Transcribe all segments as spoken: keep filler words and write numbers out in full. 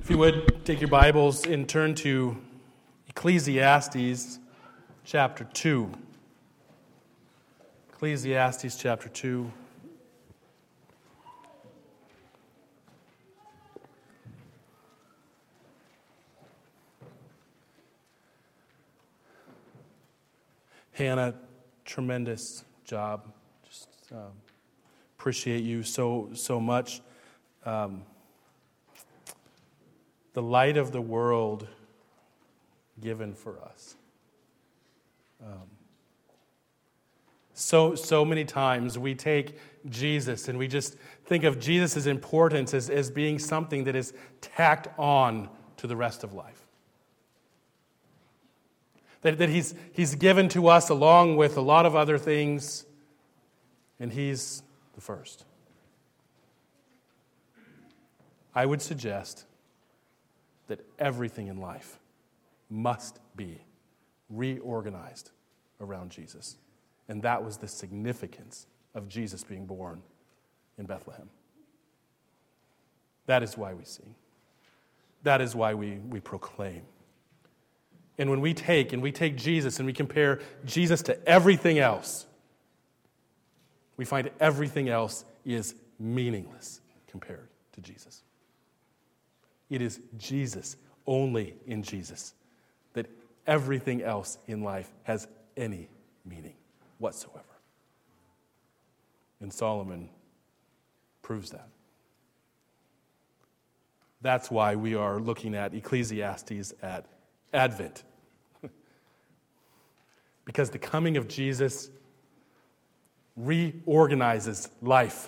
If you would, take your Bibles and turn to Ecclesiastes chapter two. Ecclesiastes chapter two. Hannah, tremendous job. Just um, appreciate you so so much. Um, the light of the world given for us. Um, so so many times we take Jesus and we just think of Jesus' importance as, as being something that is tacked on to the rest of life. That, that he's, he's given to us along with a lot of other things, and he's the first. I would suggest that everything in life must be reorganized around Jesus. And that was the significance of Jesus being born in Bethlehem. That is why we sing. That is why we, we proclaim. And when we take and we take Jesus and we compare Jesus to everything else, we find everything else is meaningless compared to Jesus. It is Jesus, only in Jesus, that everything else in life has any meaning whatsoever. And Solomon proves that. That's why we are looking at Ecclesiastes at Advent. Because the coming of Jesus reorganizes life.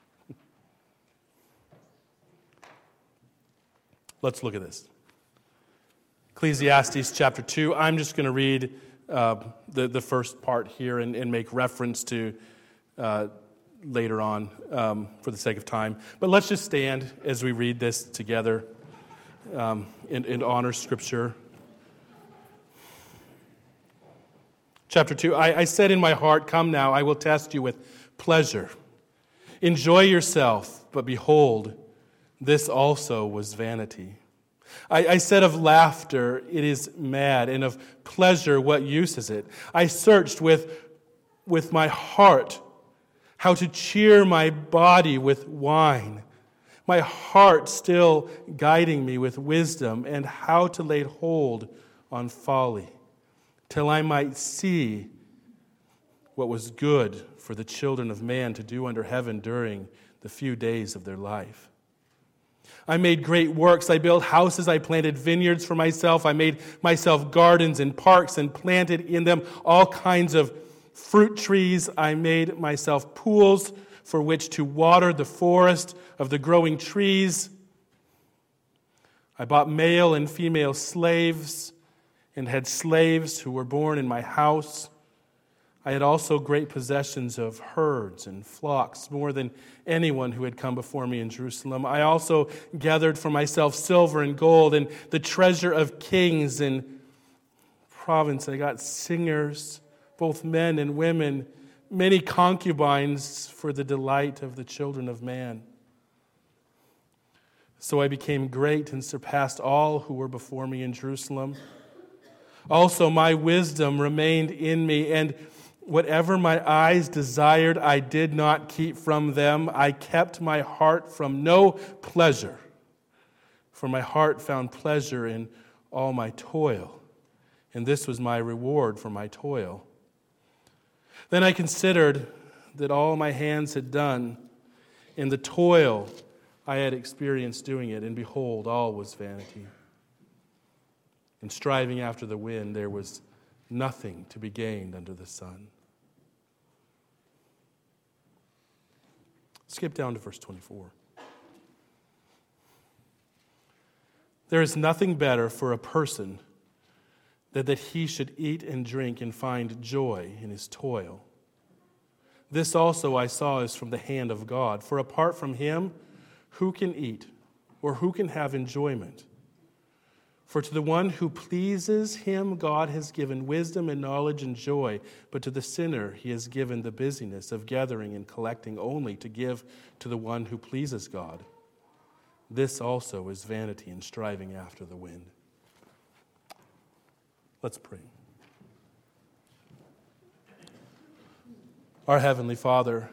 Let's look at this. Ecclesiastes chapter two. I'm just going to read uh, the, the first part here and, and make reference to uh, later on um, for the sake of time. But let's just stand as we read this together um, and, and honor Scripture. Chapter two. I, I said in my heart, come now, I will test you with pleasure. Enjoy yourself, but behold, this also was vanity. I, I said of laughter, it is mad, and of pleasure, what use is it? I searched with, with my heart how to cheer my body with wine, my heart still guiding me with wisdom, and how to lay hold on folly, till I might see what was good for the children of man to do under heaven during the few days of their life. I made great works. I built houses. I planted vineyards for myself. I made myself gardens and parks and planted in them all kinds of fruit trees. I made myself pools for which to water the forest of the growing trees. I bought male and female slaves and had slaves who were born in my house. I had also great possessions of herds and flocks, more than anyone who had come before me in Jerusalem. I also gathered for myself silver and gold and the treasure of kings and province. I got singers, both men and women, many concubines for the delight of the children of man. So I became great and surpassed all who were before me in Jerusalem. Also my wisdom remained in me, and whatever my eyes desired, I did not keep from them. I kept my heart from no pleasure, for my heart found pleasure in all my toil, and this was my reward for my toil. Then I considered that all my hands had done, in the toil I had experienced doing it, and behold, all was vanity. In striving after the wind, there was nothing to be gained under the sun. Skip down to verse twenty-four. There is nothing better for a person than that he should eat and drink and find joy in his toil. This also I saw is from the hand of God. For apart from him, who can eat or who can have enjoyment? For to the one who pleases him, God has given wisdom and knowledge and joy. But to the sinner, he has given the busyness of gathering and collecting only to give to the one who pleases God. this also is vanity and striving after the wind. Let's pray. Our Heavenly Father,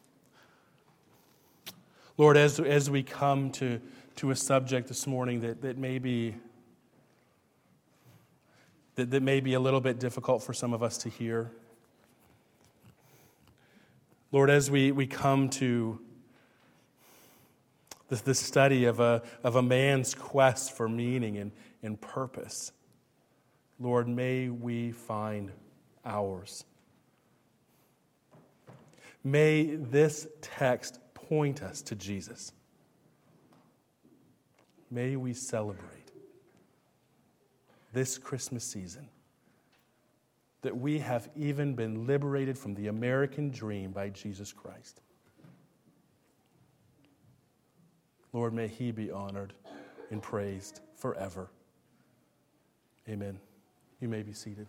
Lord, as, as we come to, to a subject this morning that, that may be that, that may be a little bit difficult for some of us to hear, Lord, as we, we come to this, this study of a, of a man's quest for meaning and, and purpose, Lord, may we find ours. May this text point us to Jesus. May we celebrate this Christmas season that we have even been liberated from the American dream by Jesus Christ. Lord, may He be honored and praised forever. Amen. You may be seated.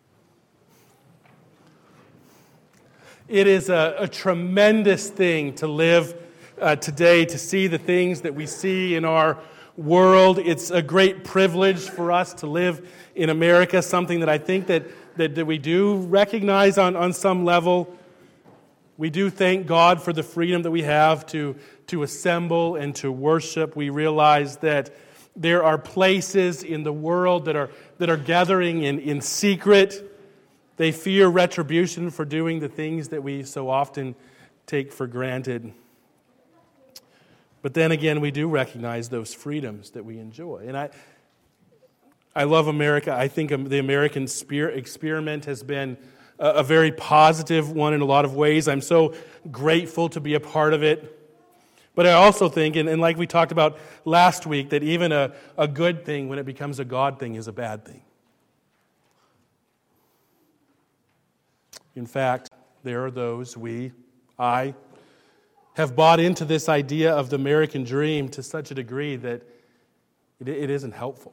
It is a, a tremendous thing to live uh, today, to see the things that we see in our world. It's a great privilege for us to live in America, something that I think that, that, that we do recognize on, on some level. We do thank God for the freedom that we have to, to assemble and to worship. We realize that there are places in the world that are, that are gathering in, in secret. They fear retribution for doing the things that we so often take for granted. But then again, we do recognize those freedoms that we enjoy. And I I love America. I think the American spirit experiment has been a, a very positive one in a lot of ways. I'm so grateful to be a part of it. But I also think, and, and like we talked about last week, that even a, a good thing, when it becomes a God thing, is a bad thing. In fact, there are those, we, I, have bought into this idea of the American dream to such a degree that it, it isn't helpful.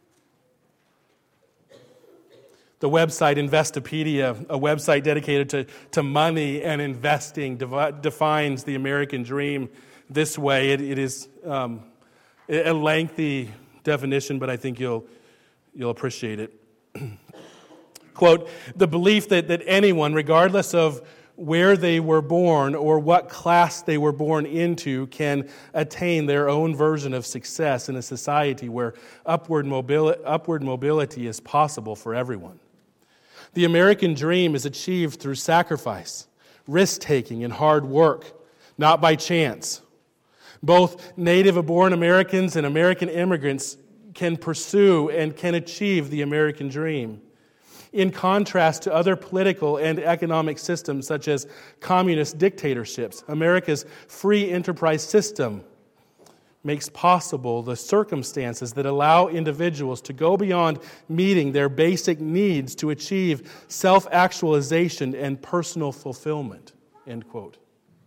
The website Investopedia, a website dedicated to, to money and investing, devi- defines the American dream this way. It, it is um, a lengthy definition, but I think you'll you'll appreciate it. Quote, the belief that, that anyone, regardless of where they were born or what class they were born into, can attain their own version of success in a society where upward mobili- upward mobility is possible for everyone. The American dream is achieved through sacrifice, risk-taking, and hard work, not by chance. Both native-born Americans and American immigrants can pursue and can achieve the American dream. In contrast to other political and economic systems such as communist dictatorships, America's free enterprise system makes possible the circumstances that allow individuals to go beyond meeting their basic needs to achieve self-actualization and personal fulfillment. End quote.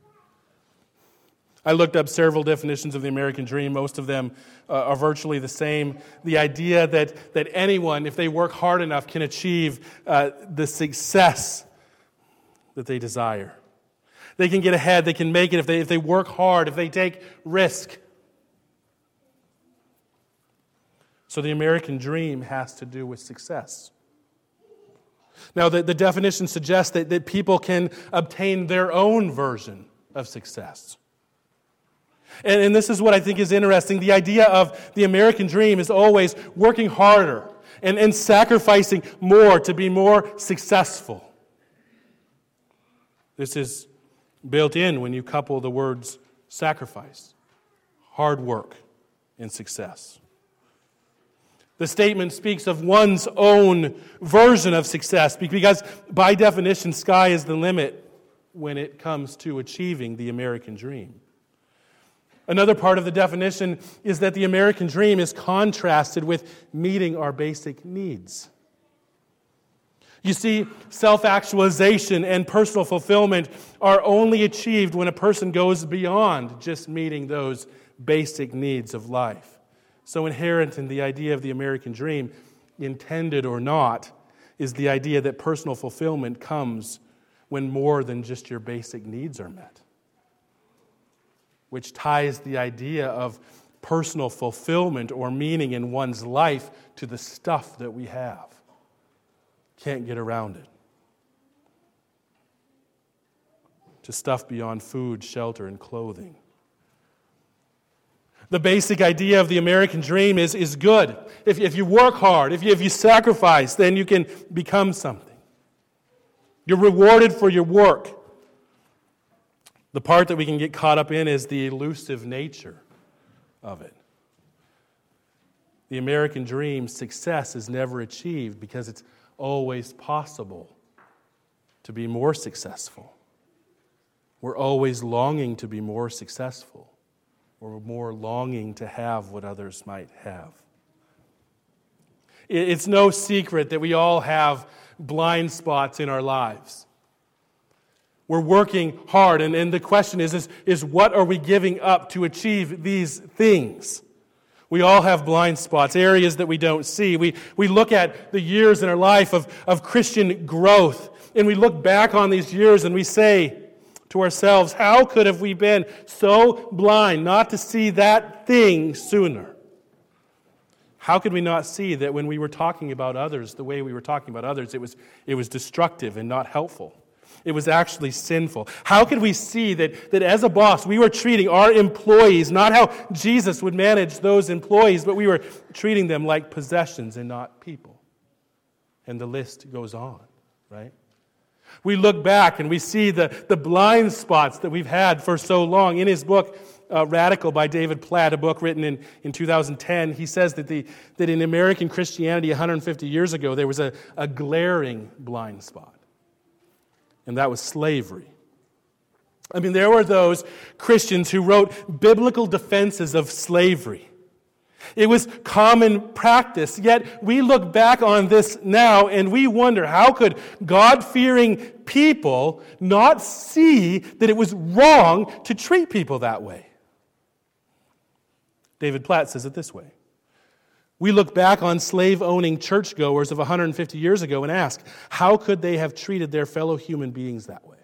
I looked up several definitions of the American dream. Most of them uh, are virtually the same. The idea that, that anyone, if they work hard enough, can achieve uh, the success that they desire. They can get ahead. They can make it if they, if they work hard, if they take risk. So the American dream has to do with success. Now, the, the definition suggests that, that people can obtain their own version of success. And, and this is what I think is interesting. The idea of the American dream is always working harder and, and sacrificing more to be more successful. This is built in when you couple the words sacrifice, hard work, and success. The statement speaks of one's own version of success because, by definition, sky is the limit when it comes to achieving the American dream. Another part of the definition is that the American dream is contrasted with meeting our basic needs. You see, self-actualization and personal fulfillment are only achieved when a person goes beyond just meeting those basic needs of life. So inherent in the idea of the American dream, intended or not, is the idea that personal fulfillment comes when more than just your basic needs are met, which ties the idea of personal fulfillment or meaning in one's life to the stuff that we have. Can't get around it. To stuff beyond food, shelter, and clothing. The basic idea of the American dream is, is good. If, if you work hard, if you, if you sacrifice, then you can become something. You're rewarded for your work. The part that we can get caught up in is the elusive nature of it. The American dream, success is never achieved because it's always possible to be more successful. We're always longing to be more successful. We're more longing to have what others might have. It's no secret that we all have blind spots in our lives. We're working hard, and, and the question is, is, is what are we giving up to achieve these things? We all have blind spots, areas that we don't see. We, we look at the years in our life of, of Christian growth, and we look back on these years and we say to ourselves, how could have we been so blind not to see that thing sooner? How could we not see that when we were talking about others, the way we were talking about others, it was, it was destructive and not helpful? It was actually sinful. How could we see that, that as a boss, we were treating our employees, not how Jesus would manage those employees, but we were treating them like possessions and not people? And the list goes on, right? We look back and we see the, the blind spots that we've had for so long. In his book, uh, Radical by David Platt, a book written in, in two thousand ten, he says that, the, that in American Christianity one hundred fifty years ago, there was a, a glaring blind spot. And that was slavery. I mean, there were those Christians who wrote biblical defenses of slavery. It was common practice, yet we look back on this now and we wonder, how could God-fearing people not see that it was wrong to treat people that way? David Platt says it this way. We look back on slave-owning churchgoers of one hundred fifty years ago and ask, how could they have treated their fellow human beings that way?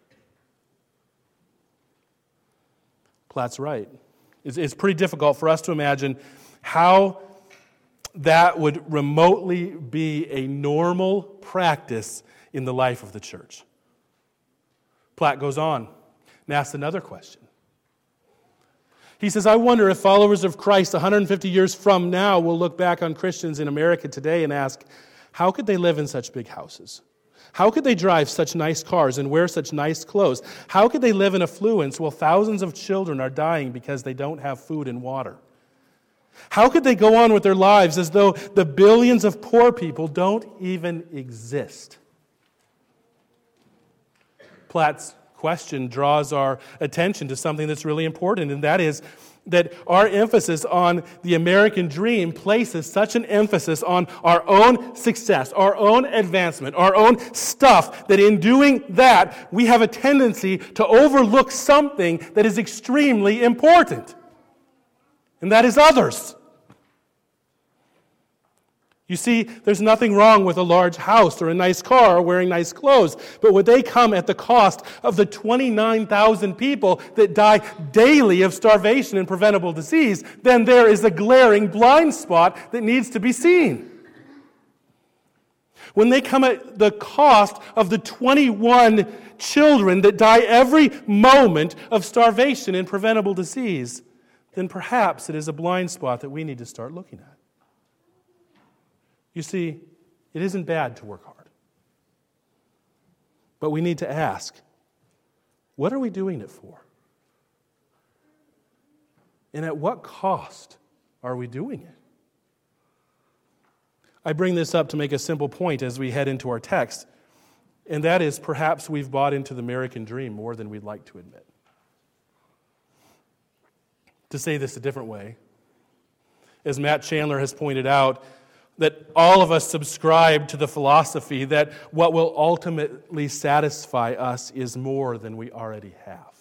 Platt's right. It's, it's pretty difficult for us to imagine how that would remotely be a normal practice in the life of the church. Platt goes on and asks another question. He says, I wonder if followers of Christ one hundred fifty years from now will look back on Christians in America today and ask, how could they live in such big houses? How could they drive such nice cars and wear such nice clothes? How could they live in affluence while thousands of children are dying because they don't have food and water? How could they go on with their lives as though the billions of poor people don't even exist? Platt's question draws our attention to something that's really important, and that is that our emphasis on the American dream places such an emphasis on our own success, our own advancement, our own stuff, that in doing that, we have a tendency to overlook something that is extremely important, and that is others. You see, there's nothing wrong with a large house or a nice car or wearing nice clothes, but would they come at the cost of the twenty-nine thousand people that die daily of starvation and preventable disease, then there is a glaring blind spot that needs to be seen. When they come at the cost of the twenty-one children that die every moment of starvation and preventable disease, then perhaps it is a blind spot that we need to start looking at. You see, it isn't bad to work hard. But we need to ask, what are we doing it for? And at what cost are we doing it? I bring this up to make a simple point as we head into our text, and that is perhaps we've bought into the American dream more than we'd like to admit. To say this a different way, as Matt Chandler has pointed out, that all of us subscribe to the philosophy that what will ultimately satisfy us is more than we already have.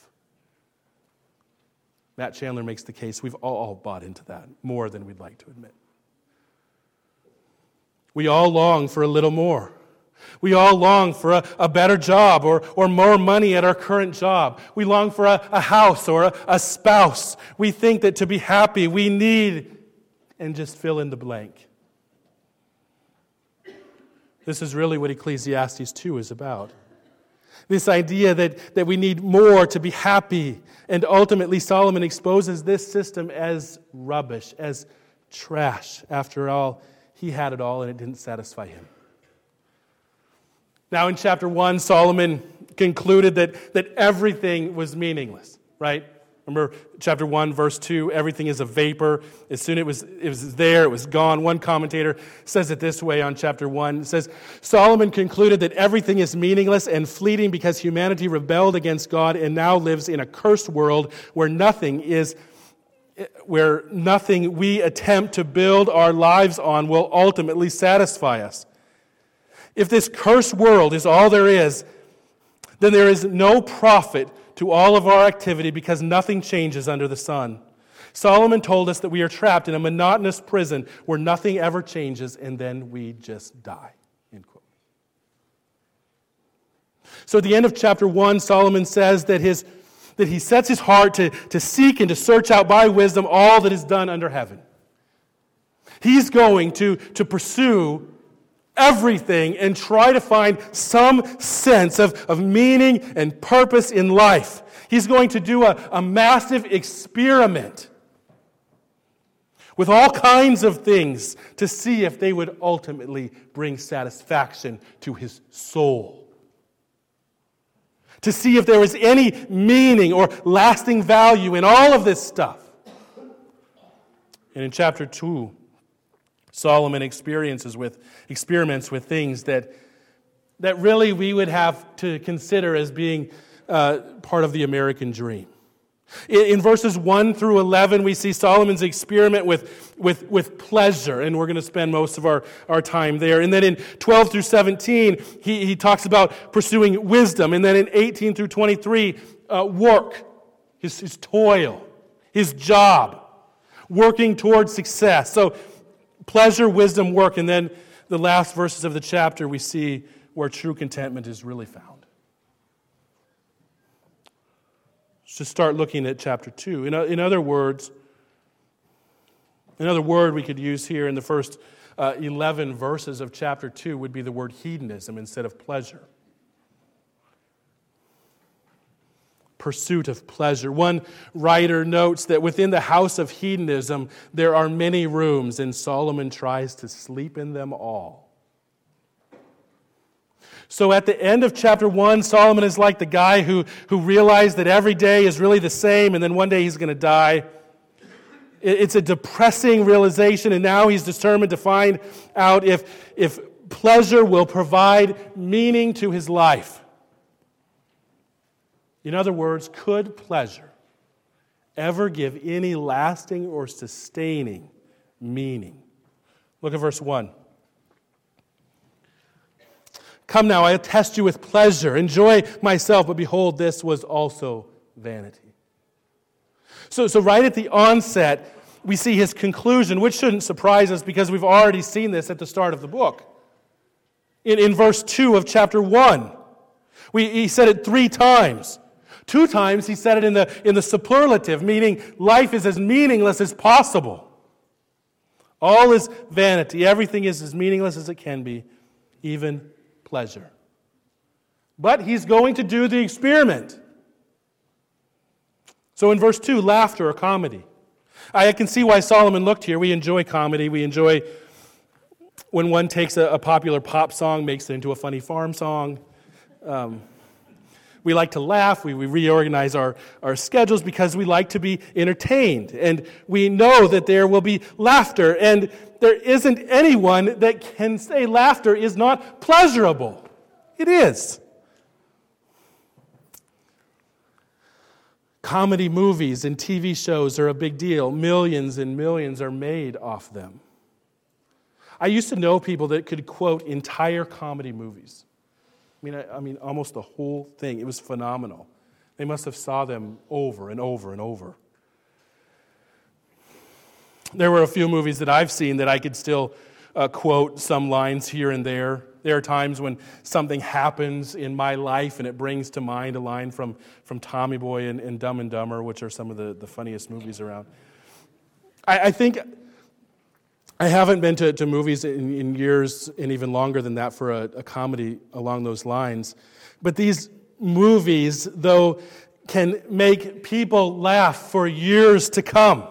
Matt Chandler makes the case we've all bought into that more than we'd like to admit. We all long for a little more. We all long for a, a better job or, or more money at our current job. We long for a, a house or a, a spouse. We think that to be happy we need, and just fill in the blank. This is really what Ecclesiastes two is about. This idea that, that we need more to be happy. And ultimately Solomon exposes this system as rubbish, as trash. After all, he had it all and it didn't satisfy him. Now in chapter one, Solomon concluded that, that everything was meaningless, right? Remember chapter one, verse two, everything is a vapor. As soon as it was, it was there, it was gone. One commentator says it this way on chapter one. It says, Solomon concluded that everything is meaningless and fleeting because humanity rebelled against God and now lives in a cursed world where nothing is, where nothing we attempt to build our lives on will ultimately satisfy us. If this cursed world is all there is, then there is no profit to all of our activity because nothing changes under the sun. Solomon told us that we are trapped in a monotonous prison where nothing ever changes and then we just die. End quote. So at the end of chapter one, Solomon says that his that he sets his heart to, to seek and to search out by wisdom all that is done under heaven. He's going to, to pursue everything and try to find some sense of, of meaning and purpose in life. He's going to do a, a massive experiment with all kinds of things to see if they would ultimately bring satisfaction to his soul. To see if there was any meaning or lasting value in all of this stuff. And in chapter two, Solomon experiences with experiments with things that that really we would have to consider as being uh, part of the American dream. In, in verses one through eleven, we see Solomon's experiment with, with, with pleasure, and we're going to spend most of our, our time there. And then in twelve through seventeen, he, he talks about pursuing wisdom. And then in eighteen through twenty-three, uh, work, his, his toil, his job, working towards success. So pleasure, wisdom, work, and then the last verses of the chapter we see where true contentment is really found. Let's just start looking at chapter two. In, in other words, another word we could use here in the first uh, eleven verses of chapter two would be the word hedonism instead of pleasure. Pursuit of pleasure. One writer notes that within the house of hedonism, there are many rooms, and Solomon tries to sleep in them all. So at the end of chapter one, Solomon is like the guy who, who realized that every day is really the same, and then one day he's going to die. It's a depressing realization, and now he's determined to find out if, if pleasure will provide meaning to his life. In other words, could pleasure ever give any lasting or sustaining meaning? Look at verse one. Come now, I test you with pleasure. Enjoy myself, but behold, this was also vanity. So, so right at the onset, we see his conclusion, which shouldn't surprise us because we've already seen this at the start of the book. In, in verse two of chapter one, we, he said it three times. Two times he said it in the, in the superlative, meaning life is as meaningless as possible. All is vanity. Everything is as meaningless as it can be, even pleasure. But he's going to do the experiment. So in verse two, laughter or comedy. I can see why Solomon looked here. We enjoy comedy. We enjoy when one takes a, a popular pop song, makes it into a funny farm song. Um, We like to laugh. We, we reorganize our, our schedules because we like to be entertained. And we know that there will be laughter. And there isn't anyone that can say laughter is not pleasurable. It is. Comedy movies and T V shows are a big deal. Millions and millions are made off them. I used to know people that could quote entire comedy movies. I mean, I, I mean, almost the whole thing. It was phenomenal. They must have saw them over and over and over. There were a few movies that I've seen that I could still uh, quote some lines here and there. There are times when something happens in my life and it brings to mind a line from, from Tommy Boy and, and Dumb and Dumber, which are some of the, the funniest movies around. I, I think I haven't been to, to movies in, in years and even longer than that for a, a comedy along those lines. But these movies, though, can make people laugh for years to come.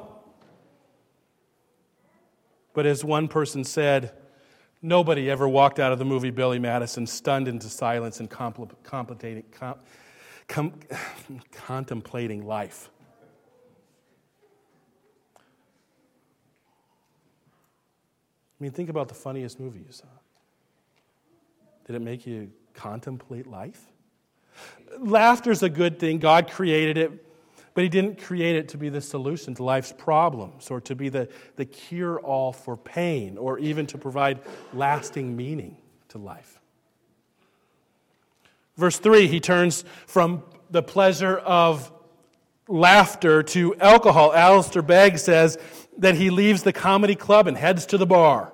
But as one person said, nobody ever walked out of the movie Billy Madison stunned into silence and compl- contemplating, com, com, contemplating life. I mean, think about the funniest movie you saw. Did it make you contemplate life? Laughter's a good thing. God created it. But he didn't create it to be the solution to life's problems or to be the, the cure-all for pain or even to provide lasting meaning to life. Verse three, he turns from the pleasure of laughter to alcohol. Alistair Begg says that he leaves the comedy club and heads to the bar.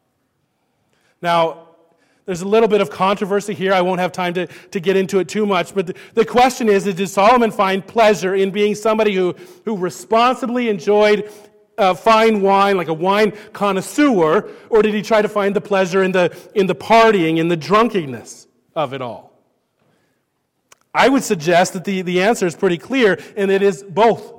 Now, there's a little bit of controversy here. I won't have time to, to get into it too much. But the, the question is, is, did Solomon find pleasure in being somebody who, who responsibly enjoyed uh, fine wine, like a wine connoisseur, or did he try to find the pleasure in the, in the partying, in the drunkenness of it all? I would suggest that the, the answer is pretty clear, and it is both.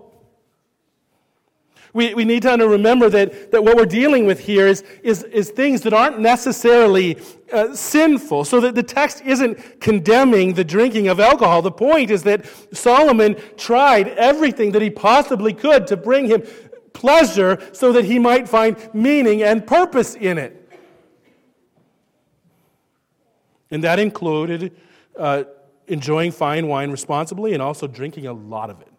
We, we need to remember that, that what we're dealing with here is, is, is things that aren't necessarily uh, sinful, so that the text isn't condemning the drinking of alcohol. The point is that Solomon tried everything that he possibly could to bring him pleasure so that he might find meaning and purpose in it. And that included uh, enjoying fine wine responsibly and also drinking a lot of it.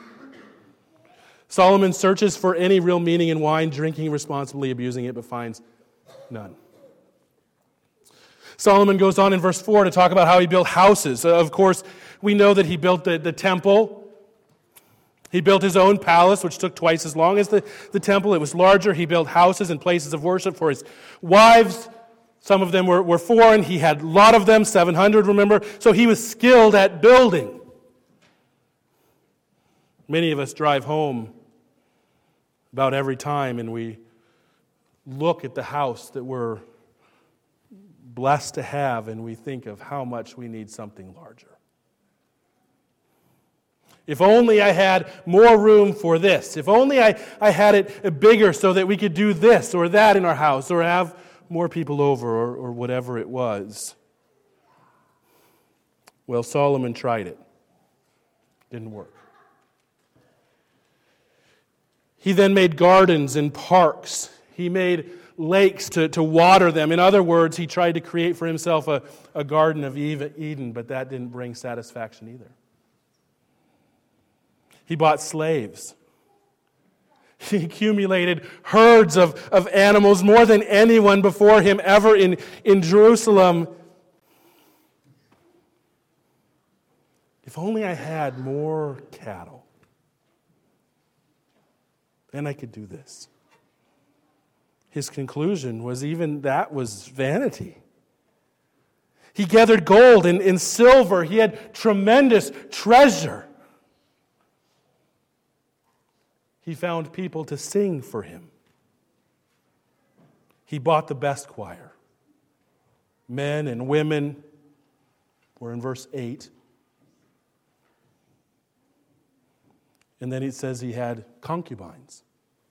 Solomon searches for any real meaning in wine, drinking responsibly, abusing it, but finds none. Solomon goes on in verse four to talk about how he built houses. Of course, we know that he built the, the temple. He built his own palace, which took twice as long as the, the temple. It was larger. He built houses and places of worship for his wives. Some of them were, were foreign. He had a lot of them, seven hundred, remember? So he was skilled at building. Many of us drive home about every time, and we look at the house that we're blessed to have, and we think of how much we need something larger. If only I had more room for this. If only I, I had it bigger so that we could do this or that in our house or have more people over or, or whatever it was. Well, Solomon tried it. Didn't work. He then made gardens and parks. He made lakes to, to water them. In other words, he tried to create for himself a, a garden of Eden, but that didn't bring satisfaction either. He bought slaves. He accumulated herds of, of animals, more than anyone before him ever in, in Jerusalem. If only I had more cattle, then I could do this. His conclusion was even that was vanity. He gathered gold and, and silver. He had tremendous treasure. He found people to sing for him. He bought the best choir. Men and women. We're in verse eight. And then it says he had concubines.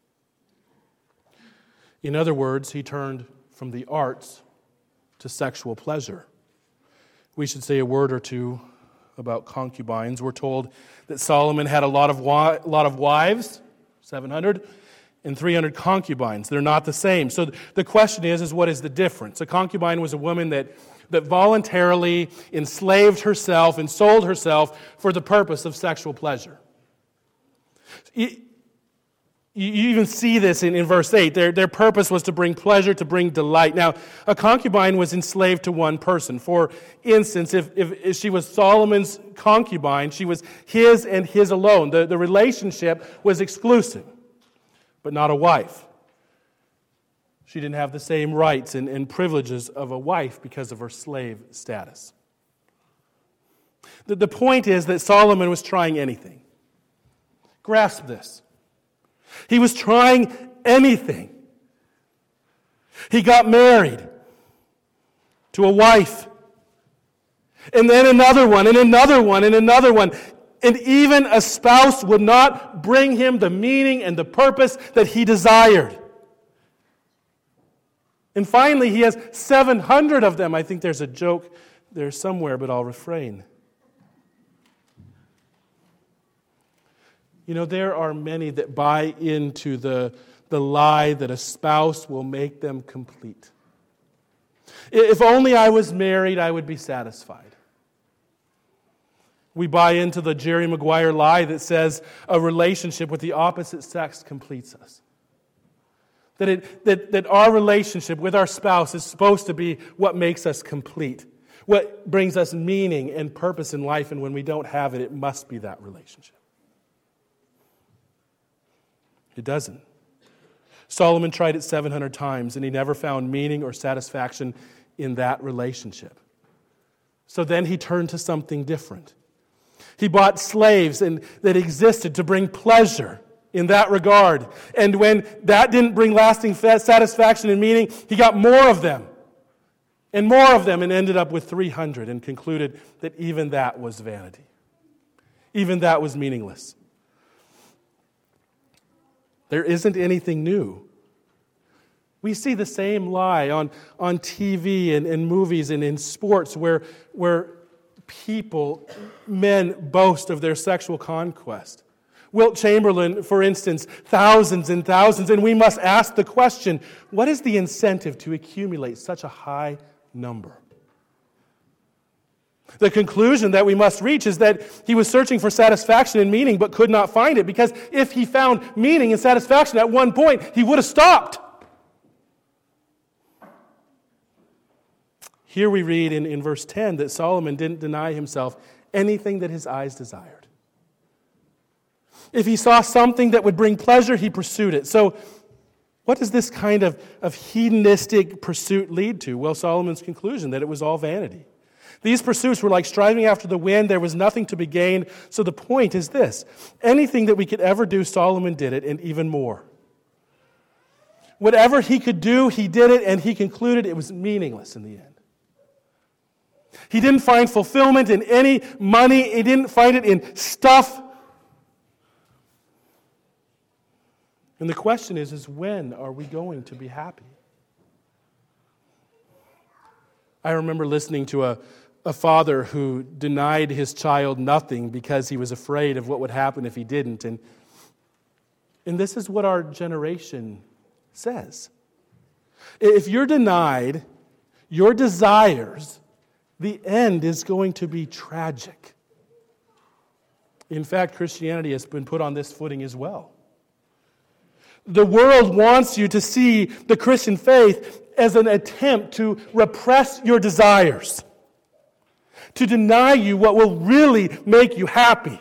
In other words, he turned from the arts to sexual pleasure. We should say a word or two about concubines. We're told that Solomon had a lot of wi- lot of wives, seven hundred, and three hundred concubines. They're not the same. So the question is, is what is the difference? A concubine was a woman that, that voluntarily enslaved herself and sold herself for the purpose of sexual pleasure. You even see this in, in verse eight. Their, their purpose was to bring pleasure, to bring delight. Now, a concubine was enslaved to one person. For instance, if, if, if she was Solomon's concubine, she was his and his alone. The, the relationship was exclusive, but not a wife. She didn't have the same rights and, and privileges of a wife because of her slave status. The, the point is that Solomon was trying anything. Grasp this. He was trying anything. He got married to a wife, and then another one, and another one, and another one. And even a spouse would not bring him the meaning and the purpose that he desired. And finally, he has seven hundred of them. I think there's a joke there somewhere, but I'll refrain. You know, there are many that buy into the, the lie that a spouse will make them complete. If only I was married, I would be satisfied. We buy into the Jerry Maguire lie that says a relationship with the opposite sex completes us. That, it, that, that our relationship with our spouse is supposed to be what makes us complete, what brings us meaning and purpose in life, and when we don't have it, it must be that relationship. It doesn't. Solomon tried it seven hundred times, and he never found meaning or satisfaction in that relationship. So then he turned to something different. He bought slaves and, that existed to bring pleasure in that regard. And when that didn't bring lasting satisfaction and meaning, he got more of them and more of them and ended up with three hundred and concluded that even that was vanity. Even that was meaningless. There isn't anything new. We see the same lie on, on T V and in movies and in sports where, where people, men, boast of their sexual conquest. Wilt Chamberlain, for instance, thousands and thousands, and we must ask the question, what is the incentive to accumulate such a high number? The conclusion that we must reach is that he was searching for satisfaction and meaning but could not find it, because if he found meaning and satisfaction at one point, he would have stopped. Here we read in, in verse ten that Solomon didn't deny himself anything that his eyes desired. If he saw something that would bring pleasure, he pursued it. So what does this kind of, of hedonistic pursuit lead to? Well, Solomon's conclusion that it was all vanity. These pursuits were like striving after the wind. There was nothing to be gained. So the point is this. Anything that we could ever do, Solomon did it, and even more. Whatever he could do, he did it, and he concluded it was meaningless in the end. He didn't find fulfillment in any money. He didn't find it in stuff. And the question is, is when are we going to be happy? I remember listening to a, a father who denied his child nothing because he was afraid of what would happen if he didn't. And, and this is what our generation says. If you're denied your desires, the end is going to be tragic. In fact, Christianity has been put on this footing as well. The world wants you to see the Christian faith as an attempt to repress your desires, to deny you what will really make you happy.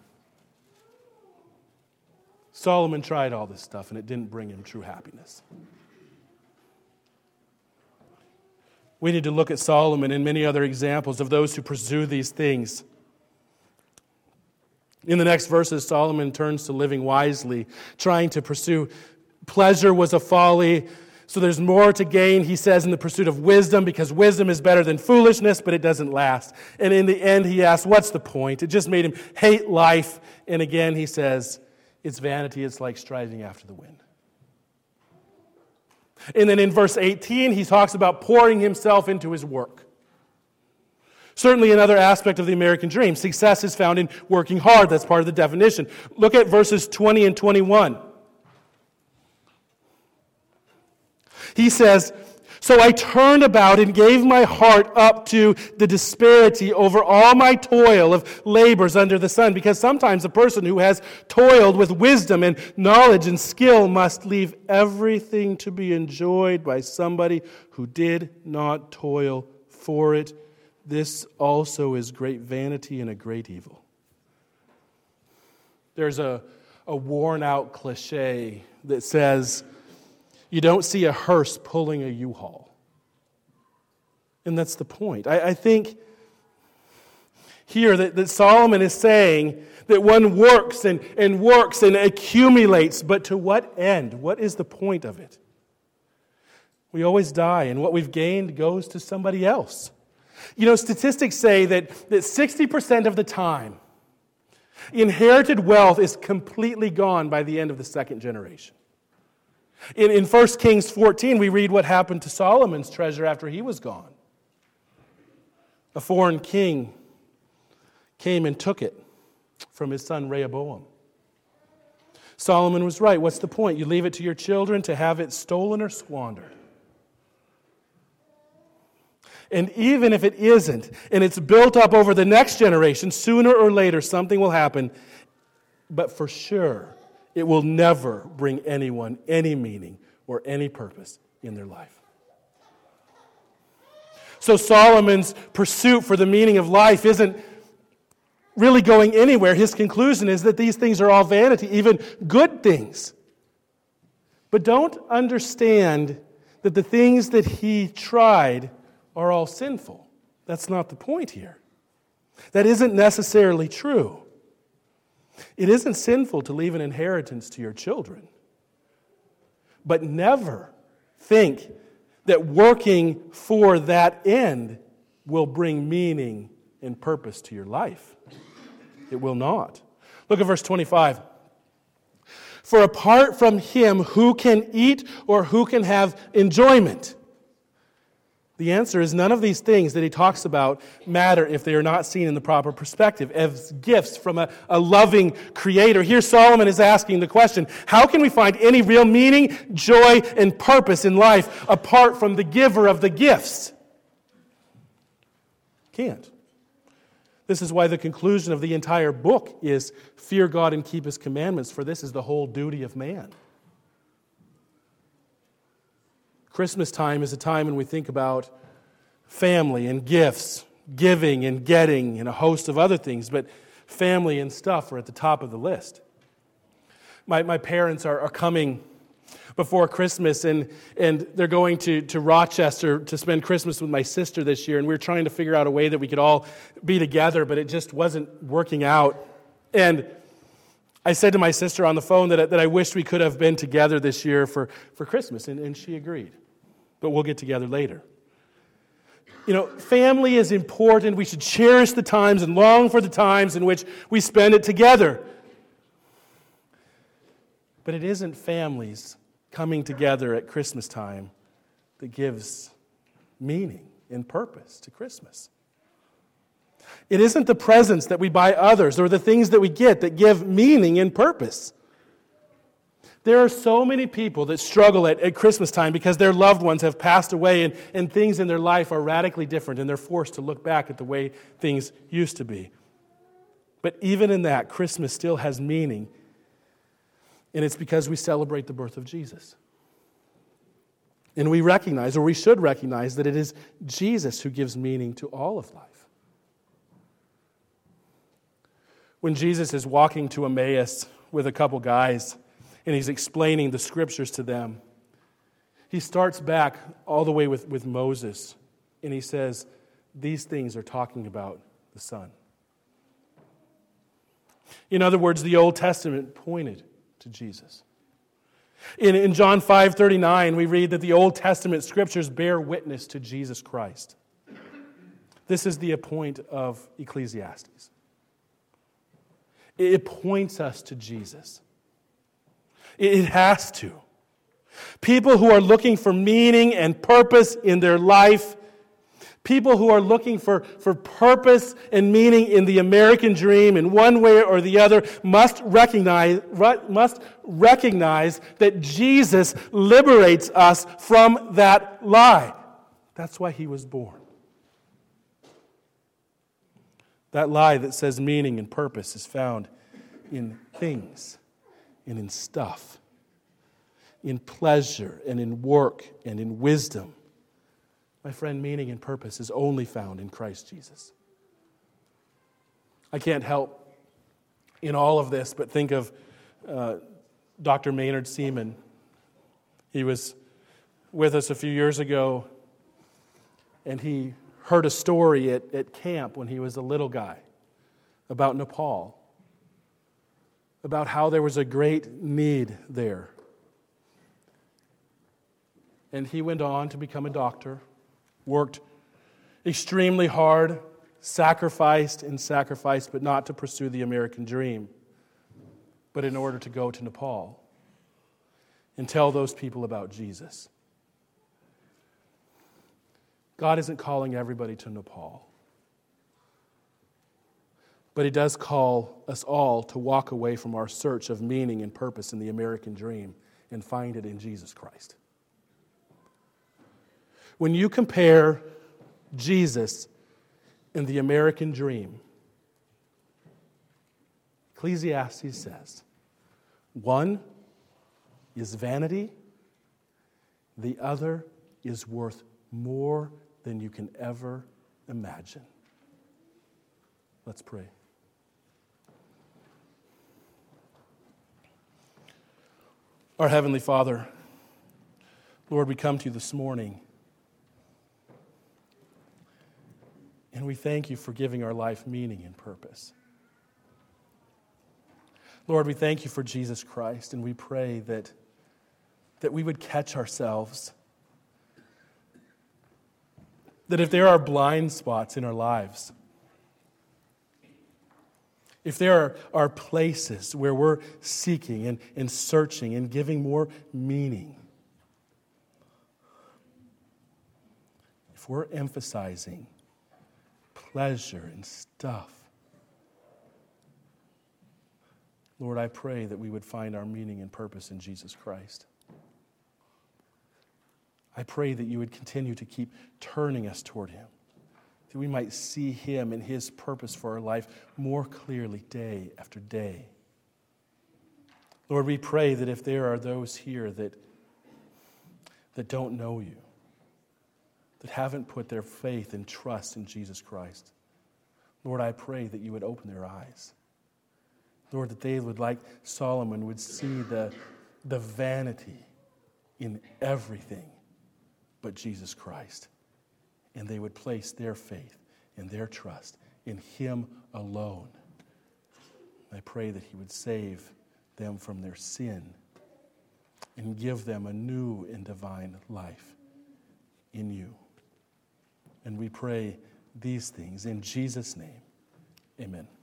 Solomon tried all this stuff, and it didn't bring him true happiness. We need to look at Solomon and many other examples of those who pursue these things. In the next verses, Solomon turns to living wisely, trying to pursue pleasure was a folly. So there's more to gain, he says, in the pursuit of wisdom, because wisdom is better than foolishness, but it doesn't last. And in the end, he asks, what's the point? It just made him hate life. And again, he says, it's vanity. It's like striving after the wind. And then in verse eighteen, he talks about pouring himself into his work. Certainly another aspect of the American dream. Success is found in working hard. That's part of the definition. Look at verses twenty and twenty-one. He says, so I turned about and gave my heart up to the disparity over all my toil of labors under the sun. Because sometimes a person who has toiled with wisdom and knowledge and skill must leave everything to be enjoyed by somebody who did not toil for it. This also is great vanity and a great evil. There's a, a worn-out cliche that says, You don't see a hearse pulling a U-Haul. And that's the point. I, I think here that, that Solomon is saying that one works and, and works and accumulates, but to what end? What is the point of it? We always die, and what we've gained goes to somebody else. You know, statistics say that, that sixty percent of the time, inherited wealth is completely gone by the end of the second generation. In, in First Kings fourteen, we read what happened to Solomon's treasure after he was gone. A foreign king came and took it from his son Rehoboam. Solomon was right. What's the point? You leave it to your children to have it stolen or squandered. And even if it isn't, and it's built up over the next generation, sooner or later something will happen. But for sure, it will never bring anyone any meaning or any purpose in their life. So Solomon's pursuit for the meaning of life isn't really going anywhere. His conclusion is that these things are all vanity, even good things. But don't understand that the things that he tried are all sinful. That's not the point here. That isn't necessarily true. It isn't sinful to leave an inheritance to your children. But never think that working for that end will bring meaning and purpose to your life. It will not. Look at verse twenty-five. For apart from him, who can eat or who can have enjoyment? The answer is none of these things that he talks about matter if they are not seen in the proper perspective, as gifts from a, a loving Creator. Here Solomon is asking the question, how can we find any real meaning, joy, and purpose in life apart from the giver of the gifts? Can't. This is why the conclusion of the entire book is fear God and keep His commandments, for this is the whole duty of man. Christmas time is a time when we think about family and gifts, giving and getting, and a host of other things, but family and stuff are at the top of the list. My my parents are, are coming before Christmas, and, and they're going to, to Rochester to spend Christmas with my sister this year, and we were trying to figure out a way that we could all be together, but it just wasn't working out. And I said to my sister on the phone that, that I wished we could have been together this year for, for Christmas, and, and she agreed. But we'll get together later. You know, family is important. We should cherish the times and long for the times in which we spend it together. But it isn't families coming together at Christmas time that gives meaning and purpose to Christmas. It isn't the presents that we buy others or the things that we get that give meaning and purpose. There are so many people that struggle at, at Christmas time because their loved ones have passed away and, and things in their life are radically different, and they're forced to look back at the way things used to be. But even in that, Christmas still has meaning, and it's because we celebrate the birth of Jesus. And we recognize, or we should recognize, that it is Jesus who gives meaning to all of life. When Jesus is walking to Emmaus with a couple guys, and he's explaining the scriptures to them, he starts back all the way with, with Moses, and he says, these things are talking about the Son. In other words, the Old Testament pointed to Jesus. In, in John five thirty-nine, we read that the Old Testament scriptures bear witness to Jesus Christ. This is the point of Ecclesiastes. It points us to Jesus. It has to. People who are looking for meaning and purpose in their life, people who are looking for, for purpose and meaning in the American dream in one way or the other must recognize, must recognize that Jesus liberates us from that lie. That's why He was born. That lie that says meaning and purpose is found in things and in stuff, in pleasure and in work and in wisdom. My friend, meaning and purpose is only found in Christ Jesus. I can't help in all of this but think of uh, Doctor Maynard Seaman. He was with us a few years ago, and he heard a story at, at camp when he was a little guy about Nepal, about how there was a great need there. And he went on to become a doctor, worked extremely hard, sacrificed and sacrificed, but not to pursue the American dream, but in order to go to Nepal and tell those people about Jesus. God isn't calling everybody to Nepal, but He does call us all to walk away from our search of meaning and purpose in the American dream and find it in Jesus Christ. When you compare Jesus and the American dream, Ecclesiastes says, one is vanity, the other is worth more than you can ever imagine. Let's pray. Our Heavenly Father, Lord, we come to you this morning, and we thank you for giving our life meaning and purpose. Lord, we thank you for Jesus Christ, and we pray that, that we would catch ourselves, that if there are blind spots in our lives, if there are, are places where we're seeking and, and searching and giving more meaning, if we're emphasizing pleasure and stuff, Lord, I pray that we would find our meaning and purpose in Jesus Christ. I pray that you would continue to keep turning us toward Him, that we might see Him and His purpose for our life more clearly day after day. Lord, we pray that if there are those here that, that don't know you, that haven't put their faith and trust in Jesus Christ, Lord, I pray that you would open their eyes. Lord, that they would, like Solomon, would see the, the vanity in everything but Jesus Christ. And they would place their faith and their trust in Him alone. I pray that He would save them from their sin and give them a new and divine life in you. And we pray these things in Jesus' name. Amen.